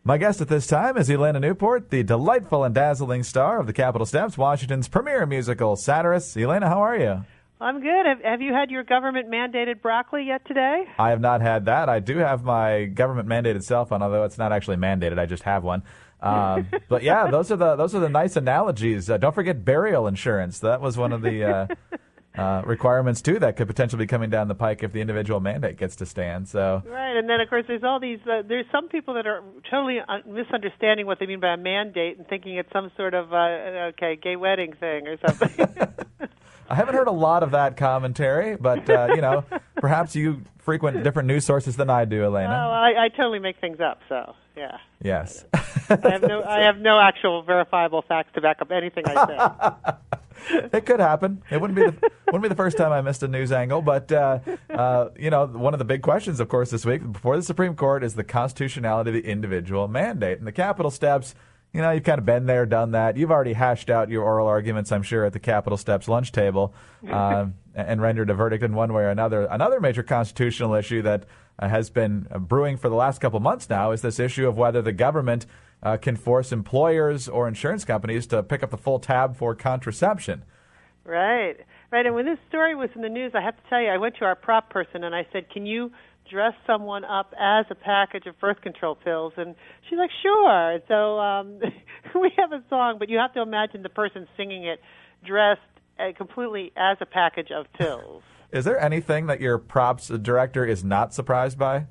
My guest at this time is Elena Newport, the delightful and dazzling star of the Capitol Steps, Washington's premier musical satirist. Elena, how are you? I'm good. Have you had your government-mandated broccoli yet today? I have not had that. I do have my government-mandated cell phone, although it's not actually mandated. I just have one. But yeah, those are the nice analogies. Don't forget burial insurance. That was one of the requirements too that could potentially be coming down the pike if the individual mandate gets to stand. So right, and then of course there's all these. There's some people that are totally misunderstanding what they mean by a mandate and thinking it's some sort of gay wedding thing or something. I haven't heard a lot of that commentary, but perhaps you frequent different news sources than I do, Elena. Oh, I totally make things up. So yeah. Yes. I have no actual verifiable facts to back up anything I say. It could happen. It wouldn't be the first time I missed a news angle, but one of the big questions, of course, this week before the Supreme Court is the constitutionality of the individual mandate. And the Capitol Steps, you've kind of been there, done that. You've already hashed out your oral arguments, I'm sure, at the Capitol Steps lunch table and rendered a verdict in one way or another. Another major constitutional issue that has been brewing for the last couple months now is this issue of whether the government can force employers or insurance companies to pick up the full tab for contraception. Right. And when this story was in the news, I have to tell you, I went to our prop person and I said, can you dress someone up as a package of birth control pills? And she's like, sure. So we have a song, but you have to imagine the person singing it dressed completely as a package of pills. Is there anything that your props director is not surprised by?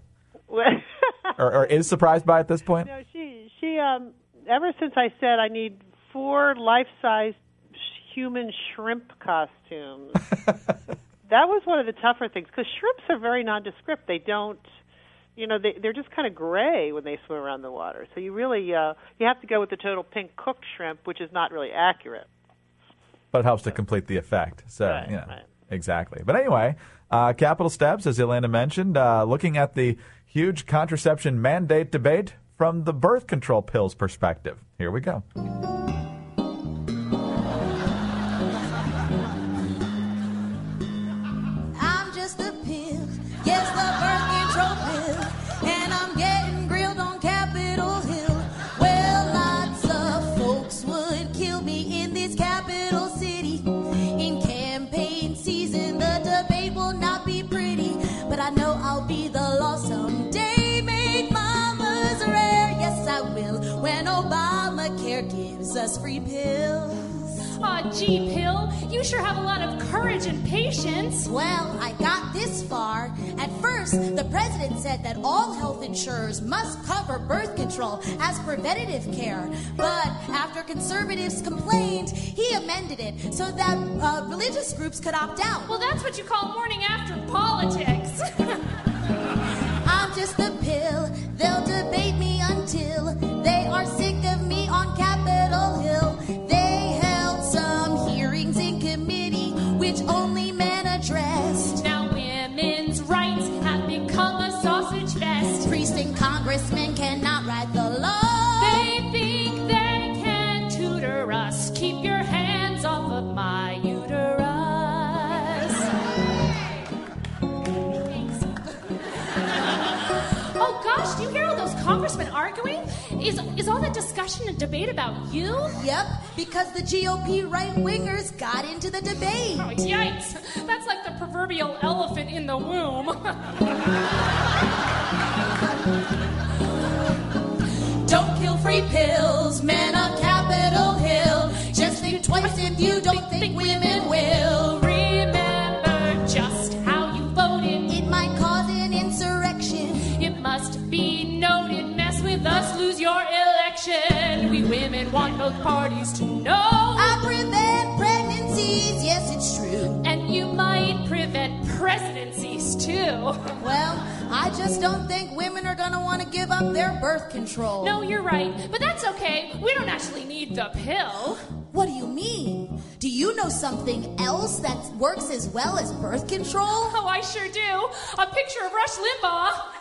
or is surprised by at this point? No, she ever since I said I need 4 life-size human shrimp costumes, that was one of the tougher things, because shrimps are very nondescript. They don't, they're just kind of gray when they swim around the water. So you really, you have to go with the total pink cooked shrimp, which is not really accurate. But it helps to complete the effect. So, right. Exactly. But anyway, Capitol Steps, as Elena mentioned, looking at the huge contraception mandate debate from the birth control pills perspective. Here we go. I'm just a pill, yes, the birth control pill, and I'm getting grilled on Capitol Hill. Well, lots of folks would kill me in this capital city. In campaign season, the debate will not be pretty, but I know I'll be the law someday. Make mamas rare, yes, I will, when Obamacare gives us free pills. Aw, gee, Pill, you sure have a lot of courage and patience. Well, I got this far. At first, the president said that all health insurers must cover birth control as preventative care. But after conservatives complained, he amended it so that religious groups could opt out. Well, that's what you call morning after politics. I'm just a pill. They'll debate me until they are sick of me on Capitol Hill. They held some hearings in committee which only men addressed. Now women's rights have become a sausage fest. Priests and congressmen cannot write the law. They think they can tutor us. Keep your hands off of my uterus. Oh gosh, do you hear all those congressmen arguing? Is all that discussion and debate about you? Yep, because the GOP right-wingers got into the debate. Oh, yikes. That's like the proverbial elephant in the womb. Don't kill free pills, men of Capitol Hill. Just think twice if you don't think women will. Remember just how you voted. It might cause an insurrection. It must be noted, mess with us, lose your election. We women want both parties to know. I prevent pregnancies, yes, it's true. And you might prevent presidencies, too. Well, I just don't think women are going to want to give up their birth control. No, you're right. But that's okay. We don't actually need the pill. What do you mean? Do you know something else that works as well as birth control? Oh, I sure do. A picture of Rush Limbaugh.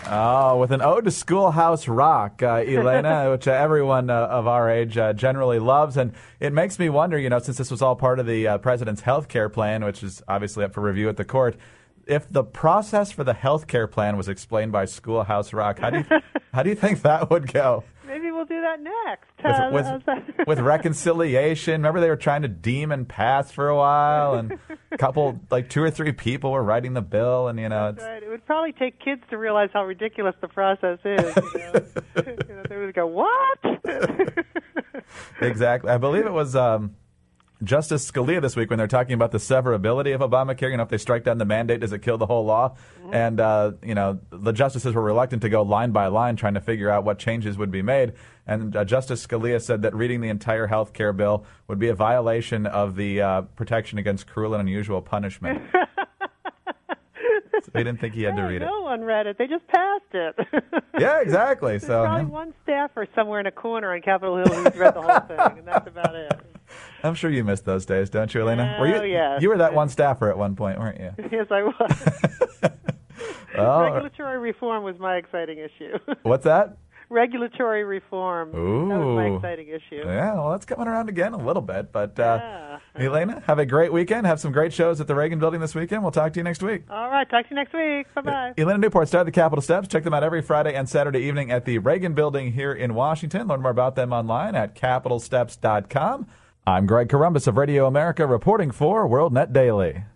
Oh, with an ode to Schoolhouse Rock, Elena, which everyone of our age generally loves. And it makes me wonder, since this was all part of the president's health care plan, which is obviously up for review at the court, if the process for the health care plan was explained by Schoolhouse Rock, how do you think that would go? Maybe we'll do that next. With reconciliation. Remember they were trying to demon pass for a while, and a couple, like 2 or 3 people were writing the bill, and That's right. It would probably take kids to realize how ridiculous the process is. They would go, what? Exactly. I believe it was Justice Scalia this week when they're talking about the severability of Obamacare. If they strike down the mandate, does it kill the whole law? Mm-hmm. And, the justices were reluctant to go line by line trying to figure out what changes would be made. And Justice Scalia said that reading the entire health care bill would be a violation of the Protection Against Cruel and Unusual Punishment. So he didn't think he had to read it. No one read it. They just passed it. Yeah, exactly. There's probably one staffer somewhere in a corner on Capitol Hill who's read the whole thing, and that's about it. I'm sure you missed those days, don't you, Elena? Yes. You were that one staffer at one point, weren't you? Yes, I was. Regulatory reform was my exciting issue. What's that? Regulatory reform. Ooh. That was my exciting issue. Yeah, well, that's coming around again a little bit. But, Elena, have a great weekend. Have some great shows at the Reagan Building this weekend. We'll talk to you next week. All right, talk to you next week. Bye-bye. Elena Newport started the Capitol Steps. Check them out every Friday and Saturday evening at the Reagan Building here in Washington. Learn more about them online at capitolsteps.com. I'm Greg Columbus of Radio America reporting for WorldNet Daily.